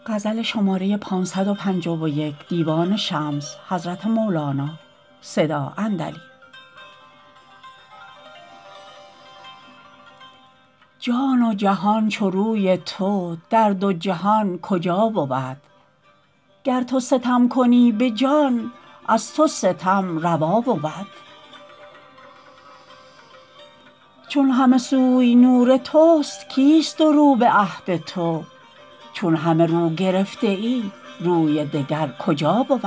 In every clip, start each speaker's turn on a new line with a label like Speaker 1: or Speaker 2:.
Speaker 1: جان و جهان چو روی تو در دو جهان کجا بود گر تو ستم کنی به جان از تو ستم روا بود چون همه سوی نور توست کیست دو رو به عهد تو چون همه رو گرفته ای روی دگر کجا بود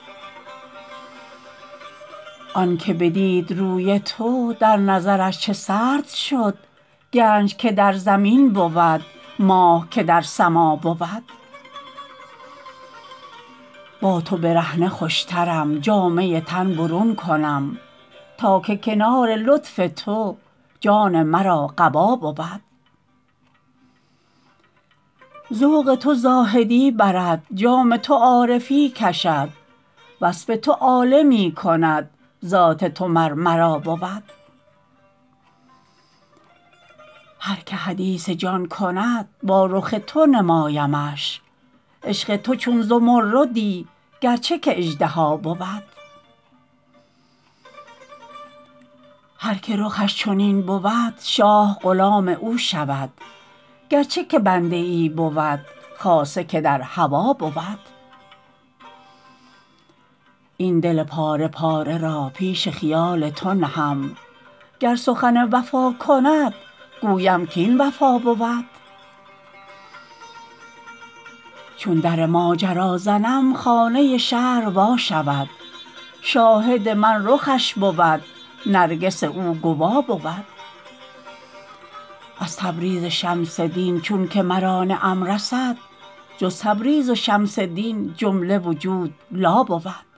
Speaker 1: آنک بدید روی تو در نظرش چه سرد شد گنج که در زمین بود ماه که در سما بود با تو برهنه خوشترم جامه تن برون کنم تا که کنار لطف تو جان مرا قبا بود ذوق تو زاهدی برد جام تو عارفی کشد وصف تو عالمی کند ذات تو مر مرا بود هر که حدیث جان کند با رخ تو نمایمش عشق تو چون زمردی گرچه که اژدها بود هر که رخش چنین بود شاه غلام او شود گرچه که بنده ای بود خاصه که در هوا بود این دل پاره پاره را پیش خیال تو نهم گر سخن وفا کند گویم کاین وفا بود چون در ماجرا زنم خانه شرع وا شود شاهد من رخش بود نرگس او گوا بود از تبریز شمس دین چونک مرا نعم رسد جز تبریز و شمس دین جمله وجود لا بود